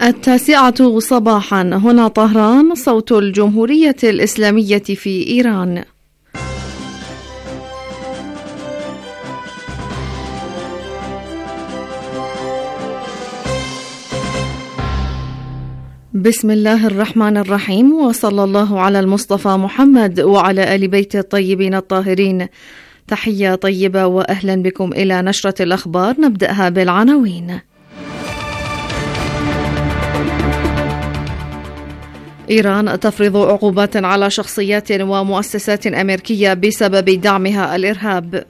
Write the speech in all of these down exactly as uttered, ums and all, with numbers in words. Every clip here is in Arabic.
التاسعة صباحا، هنا طهران، صوت الجمهورية الإسلامية في إيران. بسم الله الرحمن الرحيم، وصلى الله على المصطفى محمد وعلى آل بيت الطيبين الطاهرين. تحية طيبة وأهلا بكم إلى نشرة الأخبار، نبدأها بالعناوين. إيران تفرض عقوبات على شخصيات ومؤسسات أمريكية بسبب دعمها الإرهاب.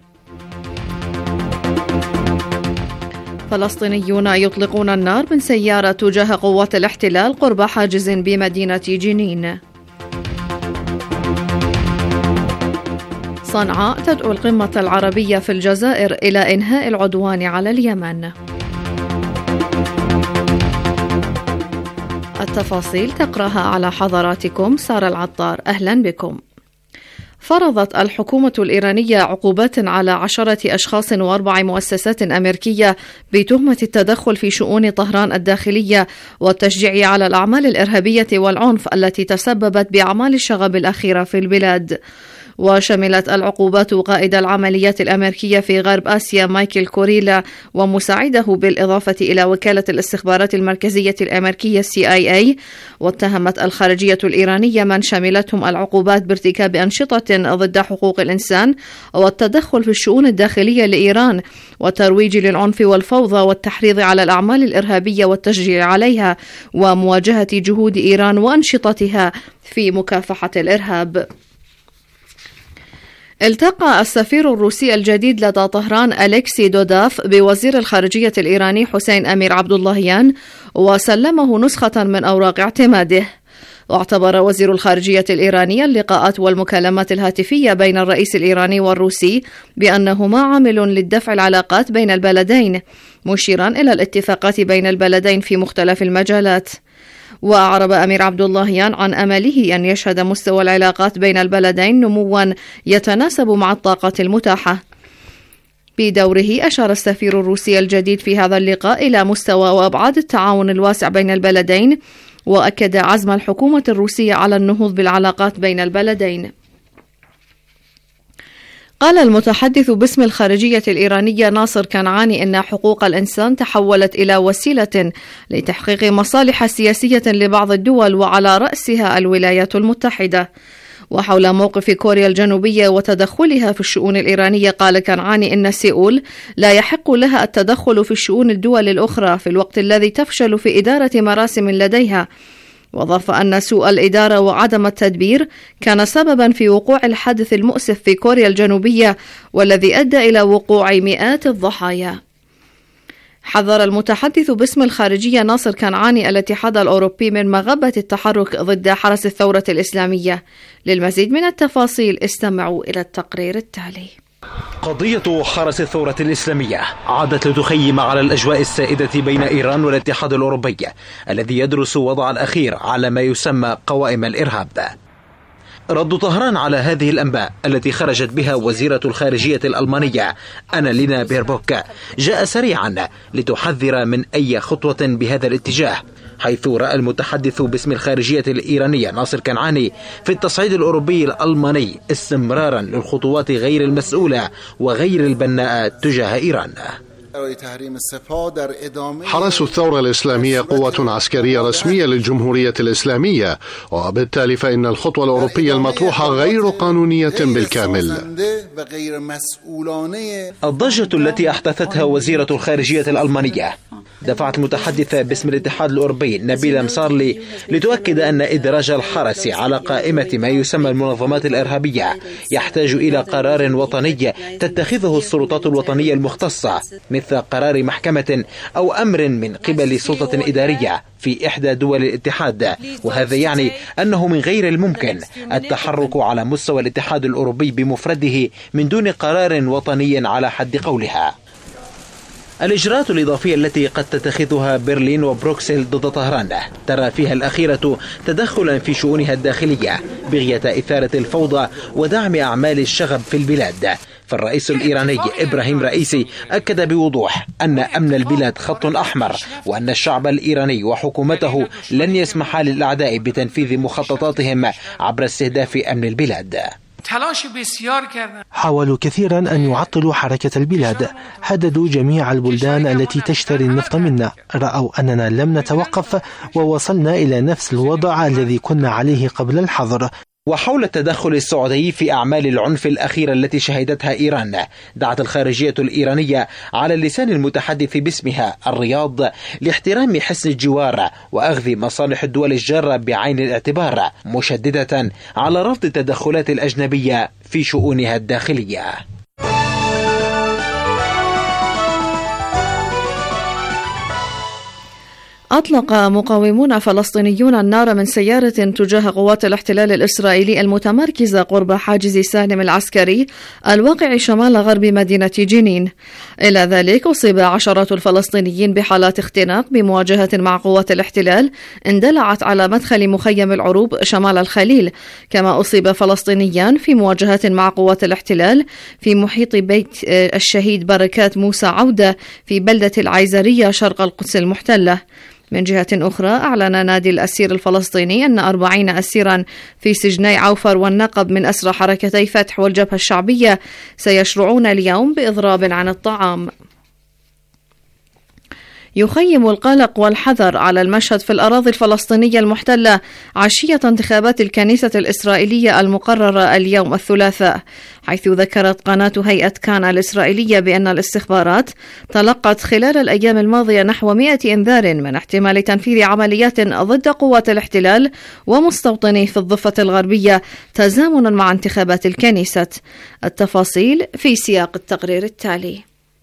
فلسطينيون يطلقون النار من سيارة تجاه قوات الاحتلال قرب حاجز بمدينة جنين. صنعاء تدعو القمة العربية في الجزائر إلى إنهاء العدوان على اليمن. التفاصيل تقرأها على حضراتكم سارة العطار، أهلا بكم. فرضت الحكومة الإيرانية عقوبات على عشرة أشخاص وأربع مؤسسات أمريكية بتهمة التدخل في شؤون طهران الداخلية والتشجيع على الأعمال الإرهابية والعنف التي تسببت بأعمال الشغب الأخيرة في البلاد. وشملت العقوبات قائد العمليات الأمريكية في غرب آسيا مايكل كوريلا ومساعده بالإضافة إلى وكالة الاستخبارات المركزية الأمريكية سي آي إيه. واتهمت الخارجية الإيرانية من شملتهم العقوبات بارتكاب أنشطة ضد حقوق الإنسان والتدخل في الشؤون الداخلية لإيران والترويج للعنف والفوضى والتحريض على الأعمال الإرهابية والتشجيع عليها ومواجهة جهود إيران وأنشطتها في مكافحة الإرهاب. التقى السفير الروسي الجديد لدى طهران أليكسي دوداف بوزير الخارجية الإيراني حسين أمير عبد اللهيان وسلمه نسخة من أوراق اعتماده. واعتبر وزير الخارجية الإيراني اللقاءات والمكالمات الهاتفية بين الرئيس الإيراني والروسي بأنهما عامل للدفع العلاقات بين البلدين، مشيرا إلى الاتفاقات بين البلدين في مختلف المجالات. وأعرب أمير عبد اللهيان عن أمله أن يشهد مستوى العلاقات بين البلدين نموا يتناسب مع الطاقة المتاحة. بدوره أشار السفير الروسي الجديد في هذا اللقاء إلى مستوى وأبعاد التعاون الواسع بين البلدين، وأكد عزم الحكومة الروسية على النهوض بالعلاقات بين البلدين. قال المتحدث باسم الخارجية الإيرانية ناصر كنعاني إن حقوق الإنسان تحولت إلى وسيلة لتحقيق مصالح سياسية لبعض الدول وعلى رأسها الولايات المتحدة. وحول موقف كوريا الجنوبية وتدخلها في الشؤون الإيرانية قال كنعاني إن سيئول لا يحق لها التدخل في الشؤون الدول الأخرى في الوقت الذي تفشل في إدارة مراسم لديها. وأضاف أن سوء الإدارة وعدم التدبير كان سببا في وقوع الحادث المؤسف في كوريا الجنوبية والذي أدى إلى وقوع مئات الضحايا. حذر المتحدث باسم الخارجية ناصر كنعاني الاتحاد الأوروبي من مغبة التحرك ضد حرس الثورة الإسلامية. للمزيد من التفاصيل استمعوا إلى التقرير التالي. قضية حرس الثورة الإسلامية عادت لتخيم على الأجواء السائدة بين إيران والاتحاد الأوروبي الذي يدرس وضع الأخير على ما يسمى قوائم الإرهاب. رد طهران على هذه الأنباء التي خرجت بها وزيرة الخارجية الألمانية أنالينا بيربوك جاء سريعا لتحذر من أي خطوة بهذا الاتجاه، حيث رأى المتحدث باسم الخارجية الإيرانية ناصر كنعاني في التصعيد الأوروبي الألماني استمرارا للخطوات غير المسؤولة وغير البناءة تجاه إيران. حرس الثورة الإسلامية قوة عسكرية رسمية للجمهورية الإسلامية، وبالتالي فإن الخطوة الأوروبية المطروحة غير قانونية بالكامل. الضجة التي أحدثتها وزيرة الخارجية الألمانية دفعت المتحدثة باسم الاتحاد الأوروبي نبيل مصارلي لتؤكد أن إدراج الحرس على قائمة ما يسمى المنظمات الإرهابية يحتاج إلى قرار وطني تتخذه السلطات الوطنية المختصة، مثل قرار محكمة أو أمر من قبل سلطة إدارية في إحدى دول الاتحاد. وهذا يعني أنه من غير الممكن التحرك على مستوى الاتحاد الأوروبي بمفرده من دون قرار وطني على حد قولها. الإجراءات الإضافية التي قد تتخذها برلين وبروكسل ضد طهران ترى فيها الأخيرة تدخلا في شؤونها الداخلية بغية إثارة الفوضى ودعم أعمال الشغب في البلاد، فالرئيس الإيراني إبراهيم رئيسي أكد بوضوح أن أمن البلاد خط أحمر، وأن الشعب الإيراني وحكومته لن يسمح للأعداء بتنفيذ مخططاتهم عبر استهداف أمن البلاد. حاولوا كثيرا أن يعطلوا حركة البلاد، هددوا جميع البلدان التي تشتري النفط منا، رأوا أننا لم نتوقف ووصلنا إلى نفس الوضع الذي كنا عليه قبل الحظر. وحول التدخل السعودي في أعمال العنف الأخيرة التي شهدتها إيران، دعت الخارجية الإيرانية على لسان المتحدث باسمها الرياض لاحترام حسن الجوار وأخذ مصالح الدول الجارة بعين الاعتبار، مشددة على رفض التدخلات الأجنبية في شؤونها الداخلية. أطلق مقاومون فلسطينيون النار من سيارة تجاه قوات الاحتلال الإسرائيلي المتمركزة قرب حاجز سالم العسكري الواقع شمال غرب مدينة جنين. إلى ذلك أصيب عشرات الفلسطينيين بحالات اختناق بمواجهة مع قوات الاحتلال اندلعت على مدخل مخيم العروب شمال الخليل، كما أصيب فلسطينيان في مواجهة مع قوات الاحتلال في محيط بيت الشهيد بركات موسى عودة في بلدة العيزرية شرق القدس المحتلة. من جهة أخرى، أعلن نادي الأسير الفلسطيني أن أربعين أسيرا في سجني عوفر والنقب من أسرى حركتي فتح والجبهة الشعبية سيشرعون اليوم بإضراب عن الطعام. يخيم القلق والحذر على المشهد في الأراضي الفلسطينية المحتلة عشية انتخابات الكنيسة الإسرائيلية المقررة اليوم الثلاثاء، حيث ذكرت قناة هيئة كان الإسرائيلية بأن الاستخبارات تلقت خلال الأيام الماضية نحو مئة إنذار من احتمال تنفيذ عمليات ضد قوات الاحتلال ومستوطنيه في الضفة الغربية تزامنا مع انتخابات الكنيسة. التفاصيل في سياق التقرير التالي.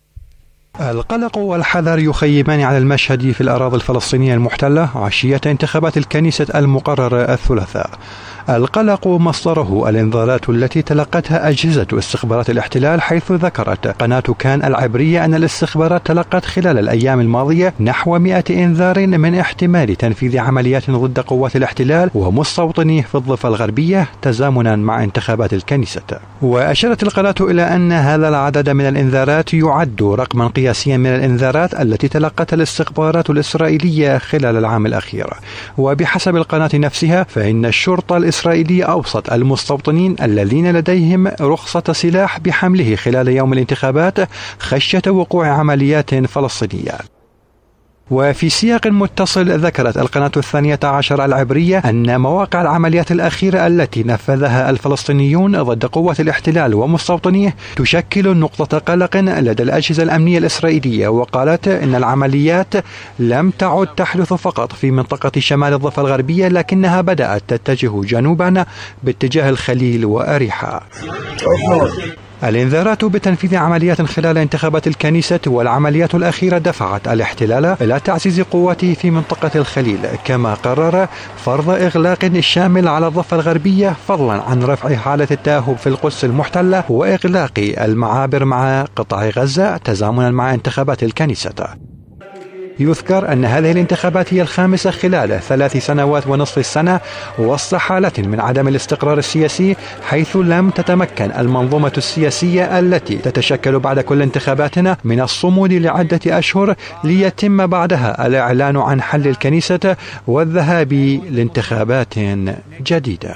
القلق والحذر يخيمان على المشهد في الأراضي الفلسطينية المحتلة عشية انتخابات الكنيسة المقررة الثلاثاء. القلق مصدره الانذارات التي تلقتها أجهزة استخبارات الاحتلال، حيث ذكرت قناة كان العبرية أن الاستخبارات تلقت خلال الأيام الماضية نحو مئة إنذار من احتمال تنفيذ عمليات ضد قوات الاحتلال ومستوطنيه في الضفة الغربية تزامنا مع انتخابات الكنيسة. وأشارت القناة إلى أن هذا العدد من الإنذارات يعد رقما قياسيا من الإنذارات التي تلقتها الاستخبارات الإسرائيلية خلال العام الأخير. وبحسب القناة نفسها فإن الشرطة الإسرائيلية أوصت المستوطنين الذين لديهم رخصة سلاح بحمله خلال يوم الانتخابات خشية وقوع عمليات فلسطينية. وفي سياق متصل ذكرت القناة الثانية عشر العبرية أن مواقع العمليات الأخيرة التي نفذها الفلسطينيون ضد قوات الاحتلال ومستوطنيه تشكل نقطة قلق لدى الأجهزة الأمنية الإسرائيلية، وقالت إن العمليات لم تعد تحدث فقط في منطقة شمال الضفة الغربية، لكنها بدأت تتجه جنوبا باتجاه الخليل وأريحا. الانذارات بتنفيذ عمليات خلال انتخابات الكنيسة والعمليات الأخيرة دفعت الاحتلال إلى تعزيز قواته في منطقة الخليل، كما قرر فرض إغلاق شامل على الضفة الغربية فضلا عن رفع حالة التأهب في القدس المحتلة وإغلاق المعابر مع قطاع غزة تزامنا مع انتخابات الكنيسة. يذكر أن هذه الانتخابات هي الخامسة خلال ثلاث سنوات ونصف السنة وسط حالة من عدم الاستقرار السياسي، حيث لم تتمكن المنظومة السياسية التي تتشكل بعد كل انتخاباتنا من الصمود لعدة أشهر ليتم بعدها الإعلان عن حل الكنيسة والذهاب لانتخابات جديدة.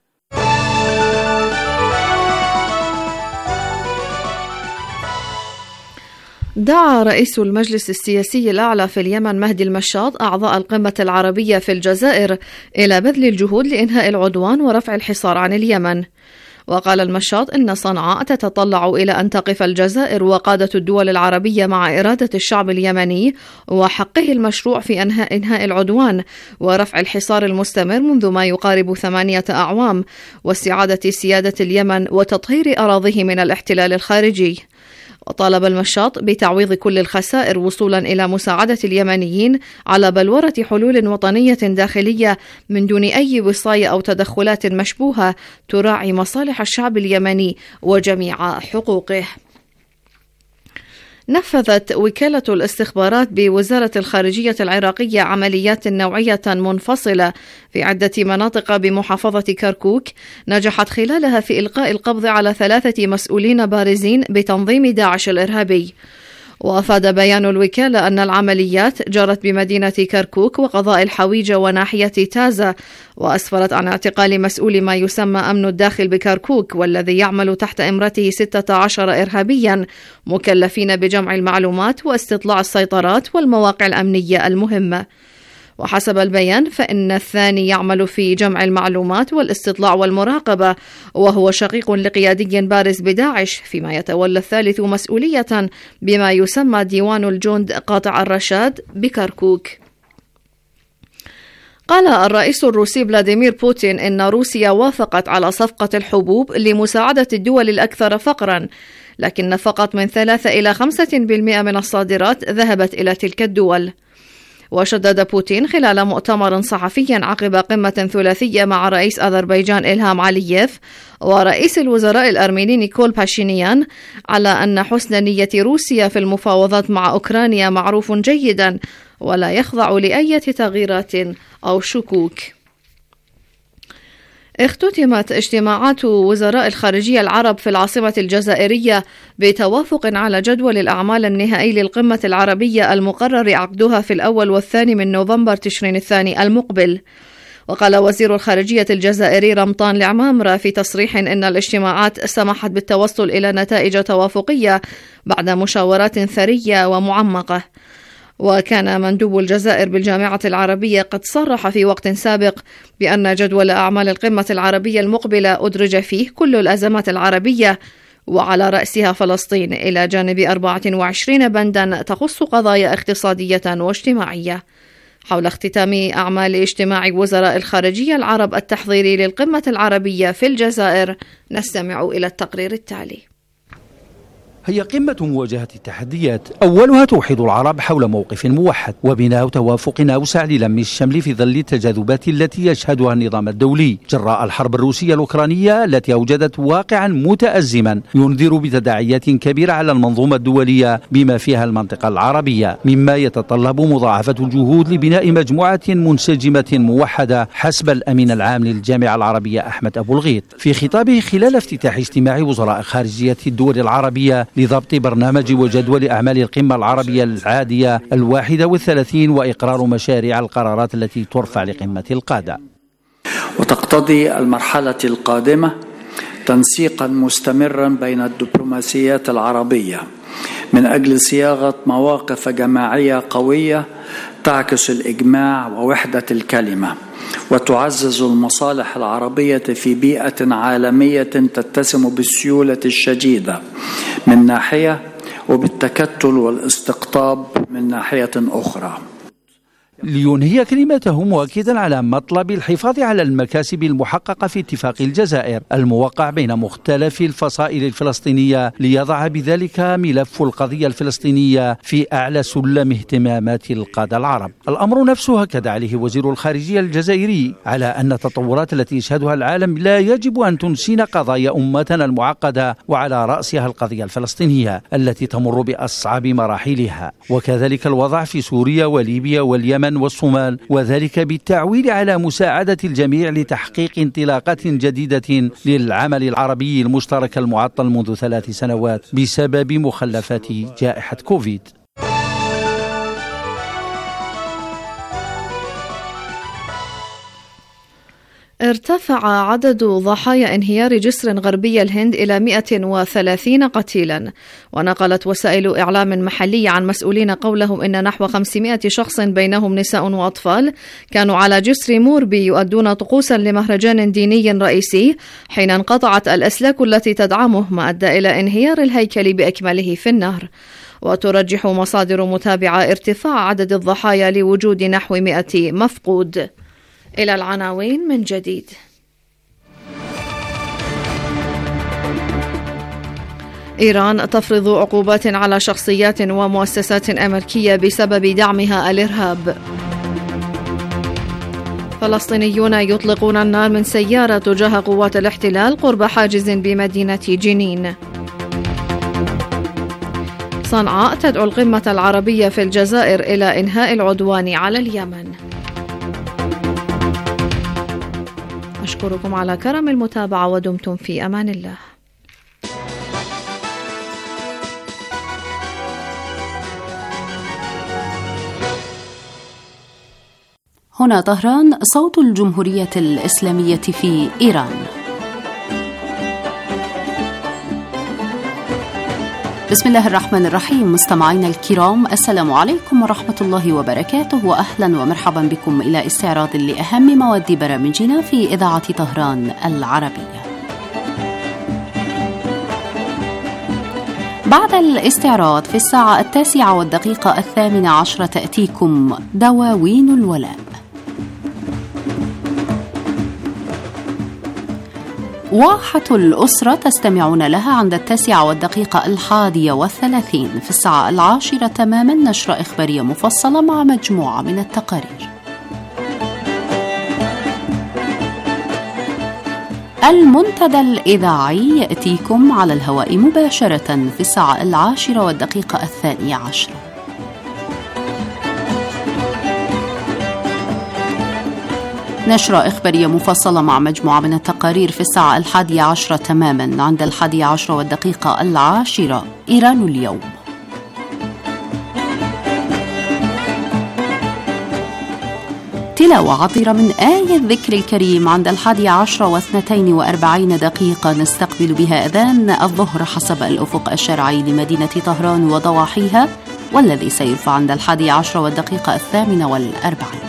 دعا رئيس المجلس السياسي الأعلى في اليمن مهدي المشاط أعضاء القمة العربية في الجزائر إلى بذل الجهود لإنهاء العدوان ورفع الحصار عن اليمن. وقال المشاط إن صنعاء تتطلع إلى أن تقف الجزائر وقادة الدول العربية مع إرادة الشعب اليمني وحقه المشروع في إنهاء, إنهاء العدوان ورفع الحصار المستمر منذ ما يقارب ثمانية أعوام واستعادة سيادة اليمن وتطهير أراضيه من الاحتلال الخارجي. وطالب المشاط بتعويض كل الخسائر وصولا إلى مساعدة اليمنيين على بلورة حلول وطنية داخلية من دون أي وصاية أو تدخلات مشبوهة تراعي مصالح الشعب اليمني وجميع حقوقه. نفذت وكالة الاستخبارات بوزارة الخارجية العراقية عمليات نوعية منفصلة في عدة مناطق بمحافظة كركوك نجحت خلالها في إلقاء القبض على ثلاثة مسؤولين بارزين بتنظيم داعش الإرهابي. وأفاد بيان الوكالة أن العمليات جرت بمدينة كركوك وقضاء الحويجة وناحية تازا، وأسفرت عن اعتقال مسؤول ما يسمى أمن الداخل بكركوك والذي يعمل تحت إمرته ستة عشر إرهابيا مكلفين بجمع المعلومات واستطلاع السيطرات والمواقع الأمنية المهمة. وحسب البيان فإن الثاني يعمل في جمع المعلومات والاستطلاع والمراقبة، وهو شقيق لقيادي بارز بداعش، فيما يتولى الثالث مسؤولية بما يسمى ديوان الجند قاطع الرشاد بكركوك. قال الرئيس الروسي فلاديمير بوتين إن روسيا وافقت على صفقة الحبوب لمساعدة الدول الأكثر فقرا، لكن فقط من ثلاثة إلى خمسة بالمئة من الصادرات ذهبت إلى تلك الدول. وشدد بوتين خلال مؤتمر صحفي عقب قمة ثلاثية مع رئيس أذربيجان إلهام علييف ورئيس الوزراء الأرميني نيكول باشينيان على أن حسن نية روسيا في المفاوضات مع أوكرانيا معروف جيدا ولا يخضع لأي تغييرات أو شكوك. اختتمت اجتماعات وزراء الخارجية العرب في العاصمة الجزائرية بتوافق على جدول الأعمال النهائي للقمة العربية المقرر عقدها في الأول والثاني من نوفمبر تشرين الثاني المقبل. وقال وزير الخارجية الجزائري رمضان العمامرة في تصريح إن الاجتماعات سمحت بالتوصل إلى نتائج توافقية بعد مشاورات ثرية ومعمقة. وكان مندوب الجزائر بالجامعة العربية قد صرح في وقت سابق بأن جدول أعمال القمة العربية المقبلة أدرج فيه كل الأزمات العربية وعلى رأسها فلسطين، إلى جانب أربعة وعشرين بندا تخص قضايا اقتصادية واجتماعية. حول اختتام أعمال اجتماع وزراء الخارجية العرب التحضيري للقمة العربية في الجزائر نستمع إلى التقرير التالي. هي قمة مواجهة التحديات، أولها توحيد العرب حول موقف موحد وبناء توافق أوسع للم الشمل في ظل التجاذبات التي يشهدها النظام الدولي جراء الحرب الروسية الأوكرانية التي أوجدت واقعا متأزما ينذر بتداعيات كبيرة على المنظومة الدولية بما فيها المنطقة العربية، مما يتطلب مضاعفة الجهود لبناء مجموعة منسجمة موحدة حسب الأمين العام للجامعة العربية أحمد أبو الغيط في خطابه خلال افتتاح اجتماع وزراء خارجية الدول العربية لضبط برنامج وجدول أعمال القمة العربية العادية الواحدة والثلاثين وإقرار مشاريع القرارات التي ترفع لقمة القادة. وتقتضي المرحلة القادمة تنسيقا مستمرا بين الدبلوماسيات العربية من أجل صياغة مواقف جماعية قوية تعكس الإجماع ووحدة الكلمة وتعزز المصالح العربية في بيئة عالمية تتسم بالسيولة الشديدة من ناحية وبالتكتل والاستقطاب من ناحية أخرى. لينهي كلمته مؤكدا على مطلب الحفاظ على المكاسب المحققة في اتفاق الجزائر الموقع بين مختلف الفصائل الفلسطينية ليضع بذلك ملف القضية الفلسطينية في أعلى سلم اهتمامات القادة العرب. الأمر نفسه أكد عليه وزير الخارجية الجزائري على أن التطورات التي يشهدها العالم لا يجب أن تنسينا قضايا أمتنا المعقدة وعلى رأسها القضية الفلسطينية التي تمر بأصعب مراحلها، وكذلك الوضع في سوريا وليبيا واليمن والصومال، وذلك بالتعويل على مساعدة الجميع لتحقيق انطلاقات جديدة للعمل العربي المشترك المعطل منذ ثلاث سنوات بسبب مخلفات جائحة كوفيد. ارتفع عدد ضحايا انهيار جسر غربي الهند إلى مئة وثلاثين قتيلا، ونقلت وسائل إعلام محلية عن مسؤولين قولهم إن نحو خمسمئة شخص بينهم نساء وأطفال كانوا على جسر موربي يؤدون طقوسا لمهرجان ديني رئيسي حين انقطعت الأسلاك التي تدعمه، ما أدى إلى انهيار الهيكل بأكمله في النهر. وترجح مصادر متابعة ارتفاع عدد الضحايا لوجود نحو مئة مفقود. إلى العناوين من جديد. إيران تفرض عقوبات على شخصيات ومؤسسات أمريكية بسبب دعمها الإرهاب. فلسطينيون يطلقون النار من سيارة تجاه قوات الاحتلال قرب حاجز بمدينة جنين. صنعاء تدعو القمة العربية في الجزائر إلى إنهاء العدوان على اليمن. أشكركم على كرم المتابعة ودمتم في أمان الله. هنا طهران، صوت الجمهورية الإسلامية في إيران. بسم الله الرحمن الرحيم. مستمعينا الكرام، السلام عليكم ورحمة الله وبركاته، وأهلا ومرحبا بكم إلى استعراض لأهم مواد برامجنا في إذاعة طهران العربية. بعد الاستعراض في الساعة التاسعة والدقيقة الثامنة عشرة تأتيكم دواوين الولاء. واحة الأسرة تستمعون لها عند التاسعة والدقيقة الحادية والثلاثين. في الساعة العاشرة تماما نشرة إخبارية مفصلة مع مجموعة من التقارير. المنتدى الإذاعي يأتيكم على الهواء مباشرة في الساعة العاشرة والدقيقة الثانية عشرة. نشرة إخبارية مفصلة مع مجموعة من التقارير في الساعة الحادية عشرة تماما. عند الحادية عشرة والدقيقة العاشرة إيران اليوم. تلاوة عطرة من آية الذكر الكريم عند الحادية عشرة واثنتين وأربعين دقيقة نستقبل بها أذان الظهر حسب الأفق الشرعي لمدينة طهران وضواحيها، والذي سيرفع عند الحادية عشرة والدقيقة الثامنة والأربعين.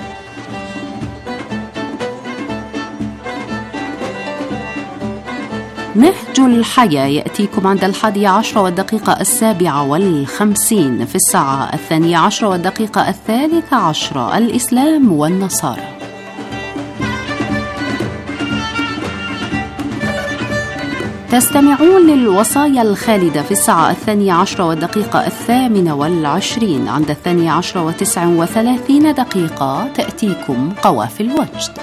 نهج الحياة يأتيكم عند الحادية عشرة والدقيقة السابعة والخمسين. في الساعة الثانية عشرة والدقيقة الثالثة عشرة الإسلام والنصارى. تستمعون للوصايا الخالدة في الساعة الثانية عشرة والدقيقة الثامنة والعشرين. عند الثانية عشرة وتسع وثلاثين دقيقة تأتيكم قوافل وجد.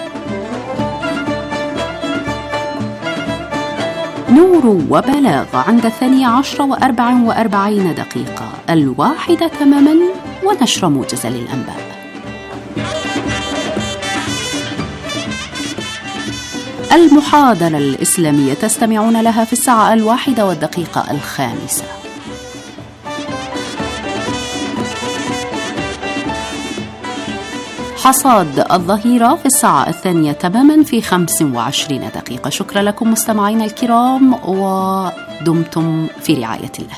نور وبلاغ عند الثانية عشرة وأربع وأربعين دقيقة. الواحدة تماما ونشر موجزة للأنباء. المحاضرة الإسلامية تستمعون لها في الساعة الواحدة والدقيقة الخامسة. حصاد الظهيرة في الساعة الثانية تماما في خمس وعشرين دقيقة. شكرا لكم مستمعينا الكرام، ودمتم في رعاية الله.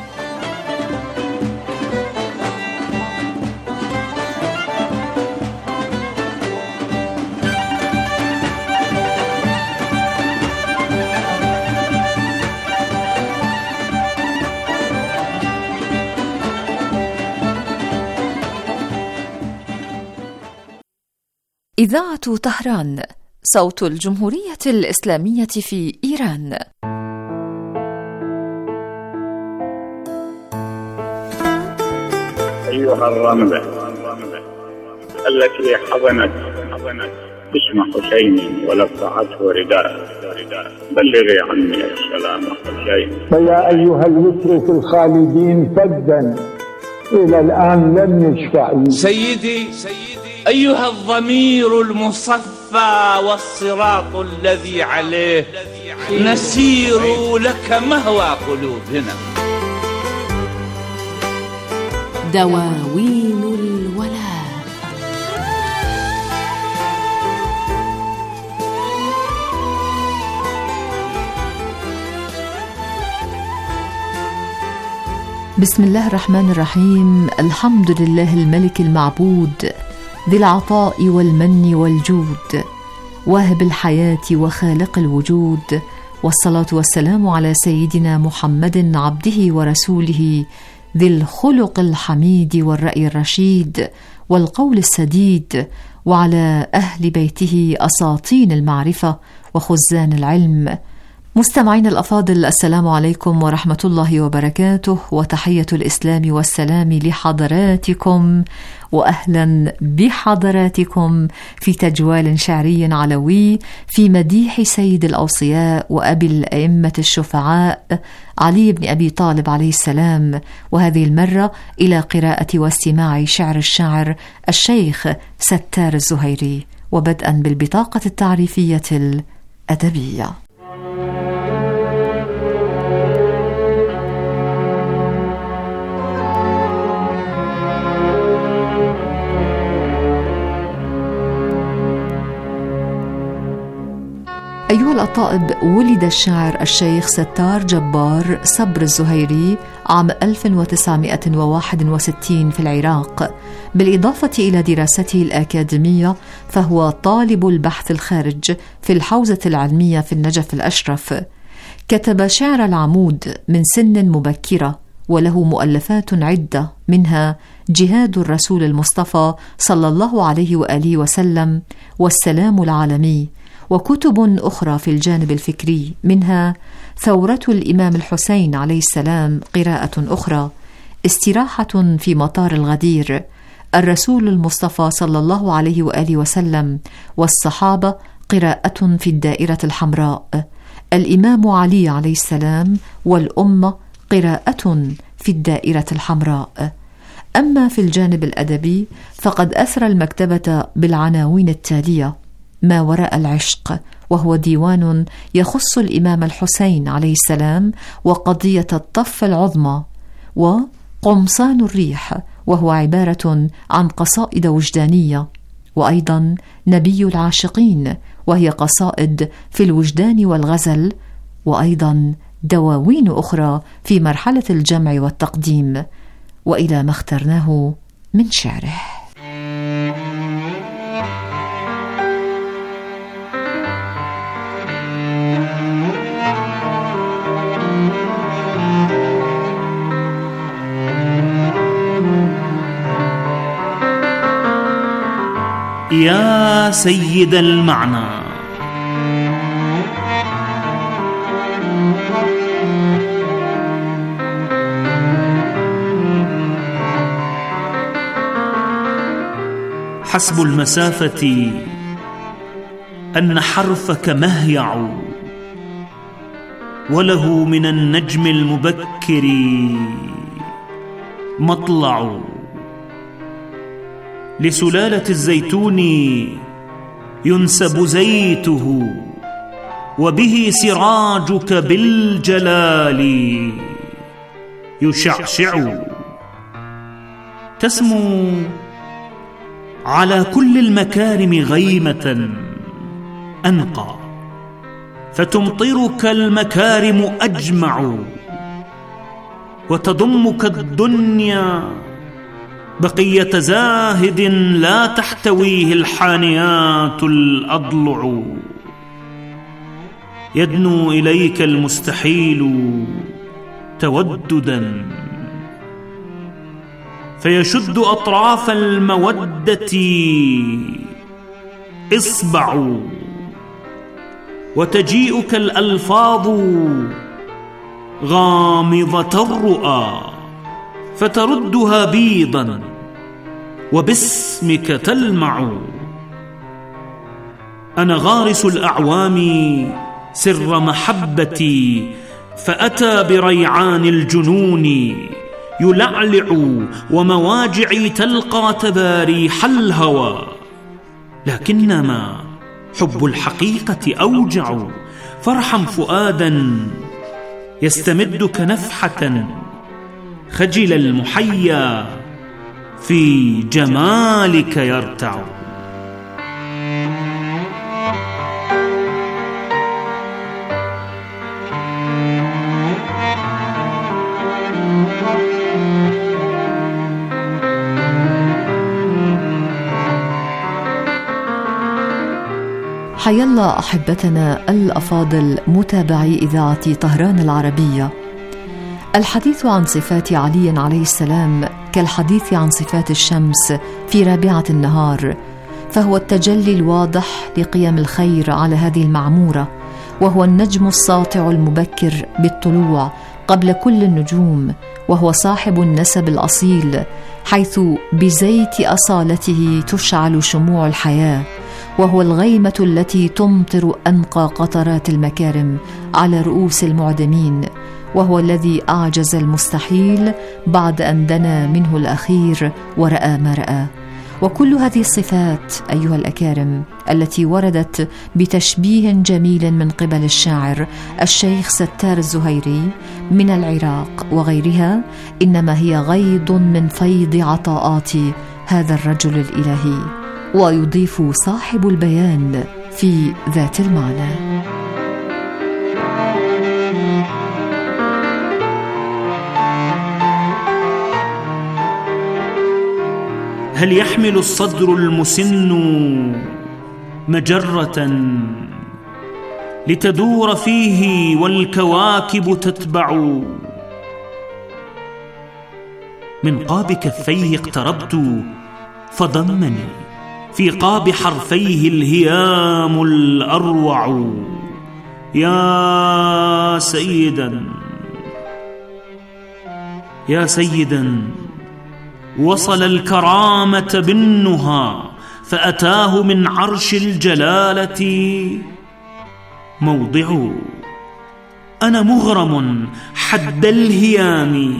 إذاعة طهران، صوت الجمهورية الإسلامية في إيران. أيها الرملة التي حضنت اسم حسين ولفعته رداء، بلغي عني السلام حسين. فيا أيها اليسر في الخالدين فدا إلى الآن لم يشفع. سيدي أيها الضمير المصفى والصراط الذي عليه نسير لك مهوى قلوبنا. دواوين الولاء. بسم الله الرحمن الرحيم. الحمد لله الملك المعبود، ذي العطاء والمن والجود، واهب الحياة وخالق الوجود، والصلاة والسلام على سيدنا محمد عبده ورسوله ذي الخلق الحميد والرأي الرشيد والقول السديد، وعلى أهل بيته أساطين المعرفة وخزان العلم، مستمعين الأفاضل، السلام عليكم ورحمة الله وبركاته، وتحية الإسلام والسلام لحضراتكم، وأهلا بحضراتكم في تجوال شعري علوي في مديح سيد الأوصياء وأبي الأئمة الشفعاء علي بن أبي طالب عليه السلام، وهذه المرة إلى قراءة واستماع شعر الشاعر الشيخ ستار الزهيري، وبدءا بالبطاقة التعريفية الأدبية. أيها الأطائب، ولد الشاعر الشيخ ستار جبار صبر الزهيري عام ألف وتسعمائة وواحد وستين في العراق. بالإضافة إلى دراسته الأكاديمية، فهو طالب البحث الخارج في الحوزة العلمية في النجف الأشرف. كتب شعر العمود من سن مبكرة، وله مؤلفات عدة، منها جهاد الرسول المصطفى صلى الله عليه وآله وسلم والسلام العالمي، وكتب أخرى في الجانب الفكري، منها ثورة الإمام الحسين عليه السلام قراءة أخرى، استراحة في مطار الغدير، الرسول المصطفى صلى الله عليه وآله وسلم والصحابة قراءة في الدائرة الحمراء، الإمام علي عليه السلام والأمة قراءة في الدائرة الحمراء. أما في الجانب الأدبي فقد أثرى المكتبة بالعناوين التالية: ما وراء العشق، وهو ديوان يخص الإمام الحسين عليه السلام وقضية الطف العظمى، وقمصان الريح، وهو عبارة عن قصائد وجدانية، وأيضا نبي العاشقين، وهي قصائد في الوجدان والغزل، وأيضا دواوين أخرى في مرحلة الجمع والتقديم، وإلى ما اخترناه من شعره. يا سيد المعنى، حسب المسافة أن حرفك مهيع، وله من النجم المبكر مطلع. لسلالة الزيتون ينسب زيته، وبه سراجك بالجلال يشعشع. تسمو على كل المكارم غيمة أنقى، فتمطرك المكارم أجمع، وتضمك الدنيا بقية زاهد لا تحتويه الحانيات الأضلع. يدنو إليك المستحيل توددا، فيشد أطراف المودة إصبع، وتجيئك الألفاظ غامضة الرؤى، فتردها بيضا وباسمك تلمع. أنا غارس الأعوام سر محبتي، فأتى بريعان الجنون يلعلع، ومواجعي تلقى تباريح الهوى. لكنما حب الحقيقة أوجع، فارحم فؤادا يستمدك نفحة، خجل المحيا في جمالك يرتع. حيالله أحبتنا الأفاضل متابعي إذاعة طهران العربية، الحديث عن صفات علي عليه السلام كالحديث عن صفات الشمس في رابعة النهار، فهو التجلي الواضح لقيم الخير على هذه المعمورة، وهو النجم الساطع المبكر بالطلوع قبل كل النجوم، وهو صاحب النسب الأصيل، حيث بزيت أصالته تشعل شموع الحياة، وهو الغيمة التي تمطر أنقى قطرات المكارم على رؤوس المعدمين، وهو الذي أعجز المستحيل بعد أن دنا منه الأخير ورأى ما رأى. وكل هذه الصفات أيها الأكارم التي وردت بتشبيه جميل من قبل الشاعر الشيخ ستار الزهيري من العراق وغيرها، إنما هي غيض من فيض عطاءات هذا الرجل الإلهي. ويضيف صاحب البيان في ذات المعنى: هل يحمل الصدر المسن مجرة لتدور فيه والكواكب تتبع؟ من قاب كفيه اقتربت فضمني في قاب حرفيه الهيام الأروع. يا سيدا يا سيدا وصل الكرامة بالنهى فأتاه من عرش الجلالة موضع. أنا مغرم حد الهيام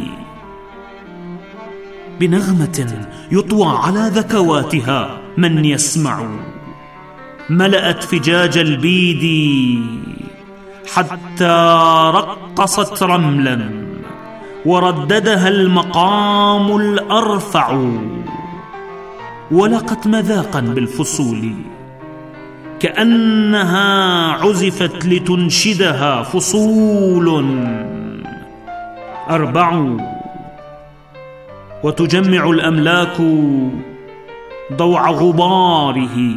بنغمة يطوى على ذكواتها من يسمع. ملأت فجاج البيد حتى رقصت رملا ورددها المقام الأرفع. ولقت مذاقا بالفصول كأنها عزفت لتنشدها فصول أربع. وتجمع الأملاك ضوع غباره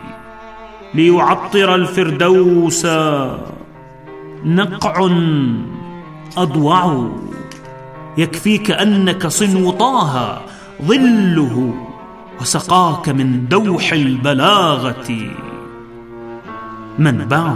ليعطر الفردوس نقع أضوع. يكفيك أنك صنو طه ظله وسقاك من دوح البلاغة منبع.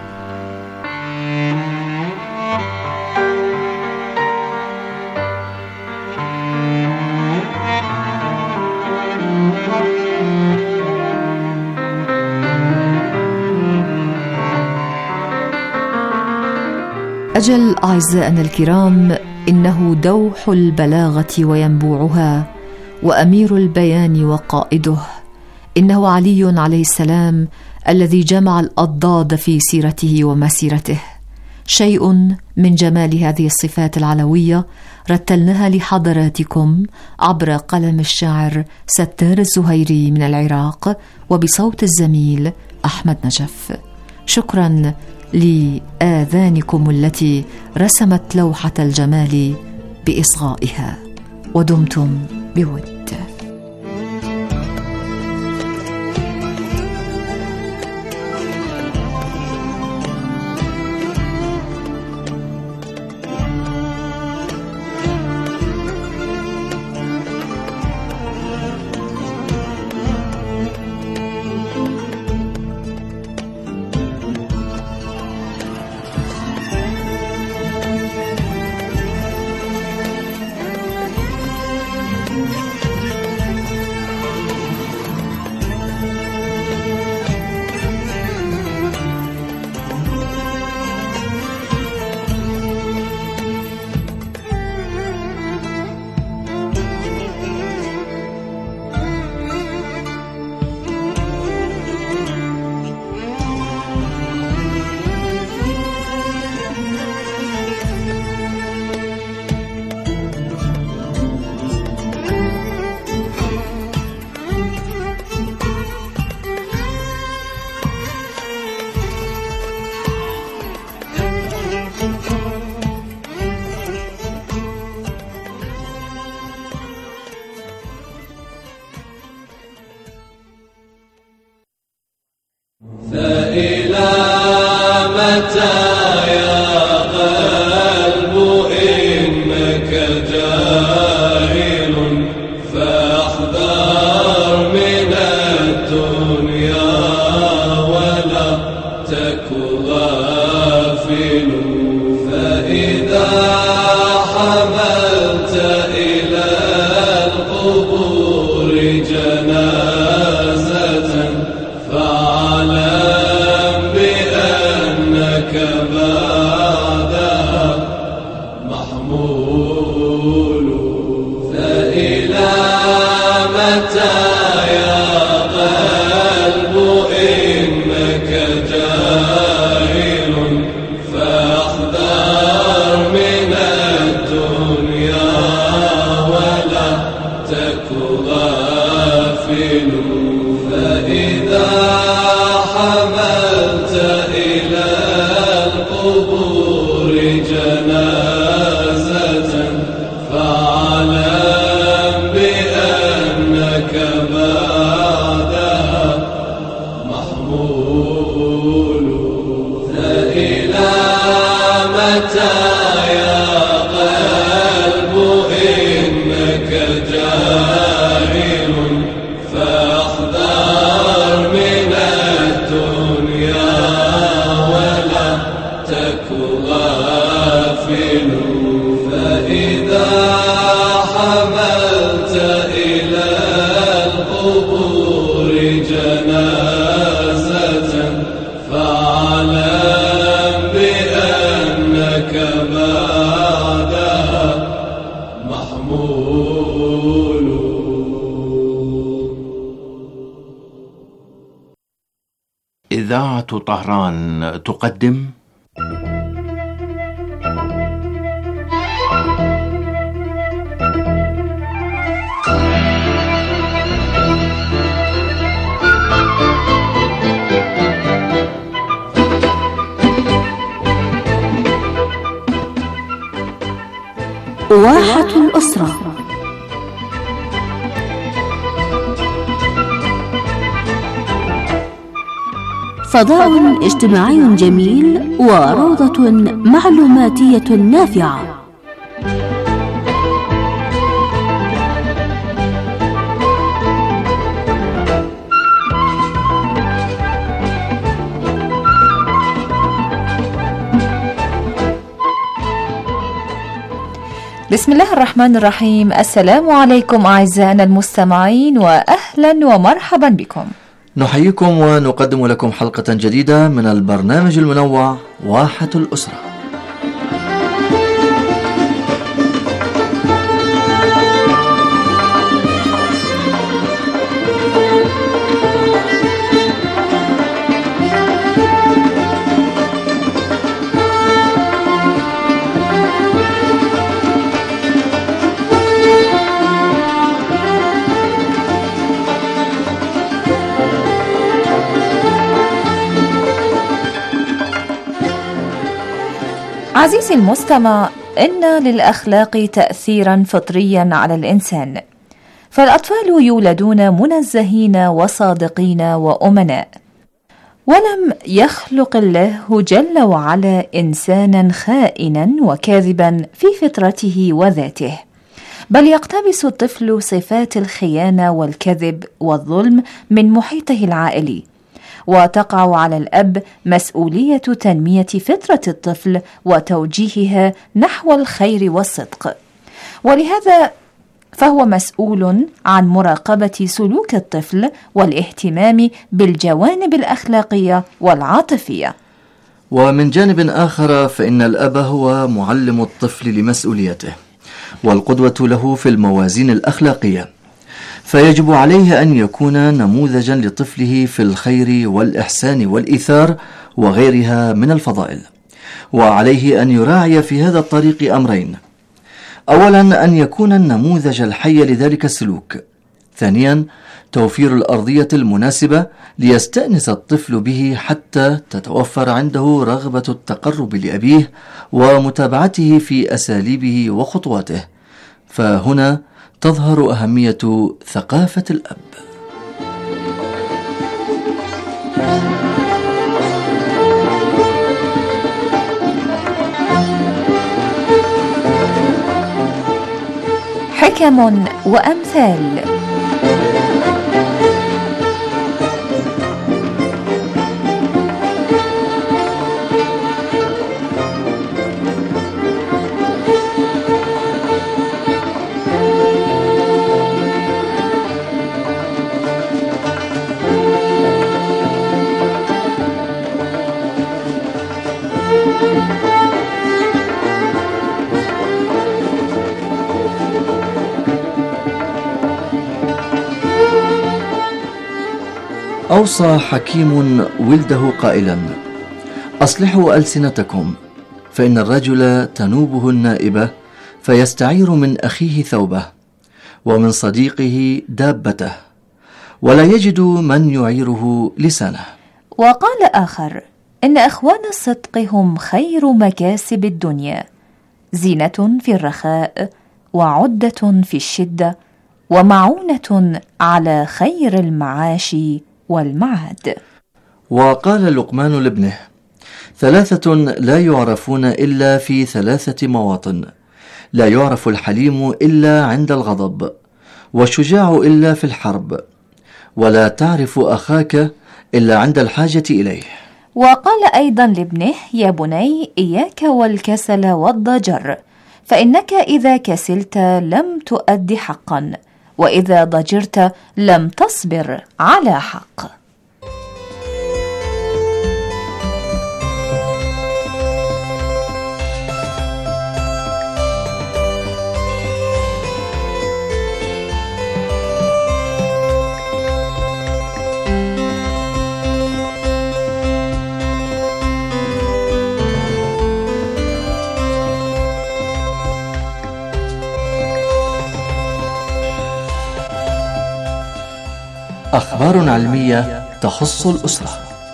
أجل أعزائنا الكرام، إنه دوح البلاغة وينبوعها وأمير البيان وقائده. إنه علي عليه السلام الذي جمع الأضداد في سيرته ومسيرته. شيء من جمال هذه الصفات العلوية رتلناها لحضراتكم عبر قلم الشاعر ستار الزهيري من العراق وبصوت الزميل أحمد نجف. شكرا لآذانكم التي رسمت لوحة الجمال بإصغائها، ودمتم بود. حملت إلى القبور جنازة فاعلم بأنك بعدها محمول. إذاعة طهران تقدم واحة الأسرة. فضاء اجتماعي جميل وروضة معلوماتية نافعة. بسم الله الرحمن الرحيم. السلام عليكم أعزائنا المستمعين وأهلا ومرحبا بكم. نحييكم ونقدم لكم حلقة جديدة من البرنامج المنوع واحة الأسرة. عزيزي المستمع، إن للأخلاق تأثيرا فطريا على الإنسان، فالأطفال يولدون منزهين وصادقين وأمناء، ولم يخلق الله جل وعلا إنسانا خائنا وكاذبا في فطرته وذاته، بل يقتبس الطفل صفات الخيانة والكذب والظلم من محيطه العائلي، وتقع على الأب مسؤولية تنمية فطرة الطفل وتوجيهها نحو الخير والصدق، ولهذا فهو مسؤول عن مراقبة سلوك الطفل والاهتمام بالجوانب الأخلاقية والعاطفية. ومن جانب آخر فإن الأب هو معلم الطفل لمسؤوليته والقدوة له في الموازين الأخلاقية، فيجب عليه أن يكون نموذجا لطفله في الخير والإحسان والإيثار وغيرها من الفضائل، وعليه أن يراعي في هذا الطريق أمرين: أولا أن يكون النموذج الحي لذلك السلوك، ثانيا توفير الأرضية المناسبة ليستأنس الطفل به حتى تتوفر عنده رغبة التقرب لأبيه ومتابعته في أساليبه وخطواته، فهنا تظهر أهمية ثقافة الأب. حكم وأمثال. أوصى حكيم ولده قائلا: أصلحوا ألسنتكم، فإن الرجل تنوبه النائبة فيستعير من أخيه ثوبه ومن صديقه دابته، ولا يجد من يعيره لسانه. وقال آخر: إن أخوان الصدق هم خير مكاسب الدنيا، زينة في الرخاء وعدة في الشدة ومعونة على خير المعاش والمعاد. وقال لقمان لابنه: ثلاثة لا يعرفون إلا في ثلاثة مواطن: لا يعرف الحليم إلا عند الغضب، والشجاع إلا في الحرب، ولا تعرف أخاك إلا عند الحاجة إليه. وقال أيضا لابنه: يا بني، إياك والكسل والضجر، فإنك إذا كسلت لم تؤد حقا، وإذا ضجرت لم تصبر على حق. أخبار علمية تخص الأسرة.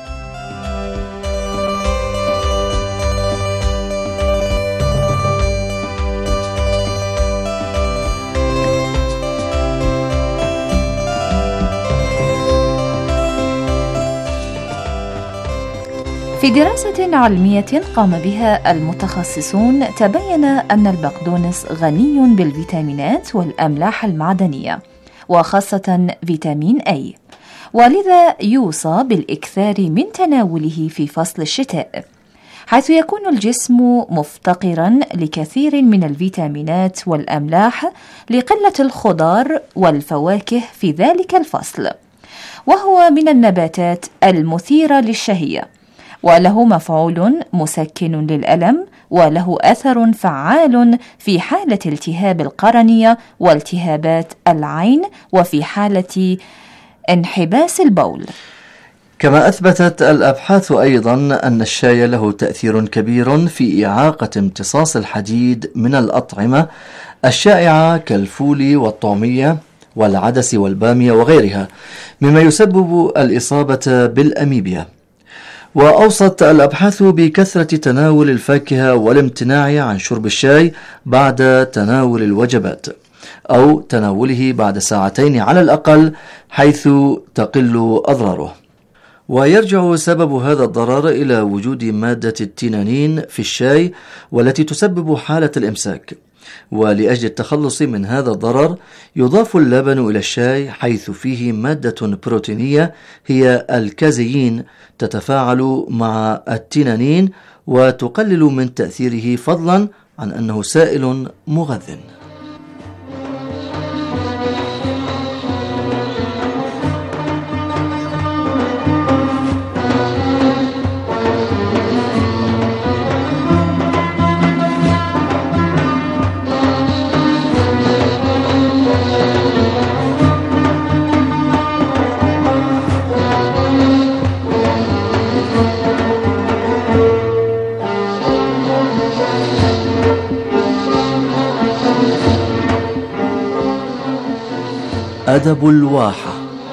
في دراسة علمية قام بها المتخصصون تبين أن البقدونس غني بالفيتامينات والأملاح المعدنية، وخاصة فيتامين أي، ولذا يوصى بالإكثار من تناوله في فصل الشتاء، حيث يكون الجسم مفتقرا لكثير من الفيتامينات والأملاح لقلة الخضار والفواكه في ذلك الفصل. وهو من النباتات المثيرة للشهية، وله مفعول مسكن للألم، وله أثر فعال في حالة التهاب القرنية والتهابات العين وفي حالة انحباس البول. كما أثبتت الأبحاث أيضا أن الشاي له تأثير كبير في إعاقة امتصاص الحديد من الأطعمة الشائعة كالفول والطعمية والعدس والبامية وغيرها، مما يسبب الإصابة بالأميبيا. وأوصت الأبحاث بكثرة تناول الفاكهة والامتناع عن شرب الشاي بعد تناول الوجبات، أو تناوله بعد ساعتين على الأقل حيث تقل أضراره. ويرجع سبب هذا الضرر إلى وجود مادة التينانين في الشاي والتي تسبب حالة الإمساك. ولأجل التخلص من هذا الضرر يضاف اللبن إلى الشاي، حيث فيه مادة بروتينية هي الكازيين تتفاعل مع التينانين وتقلل من تأثيره، فضلا عن أنه سائل مغذٍ. أدب الواحة.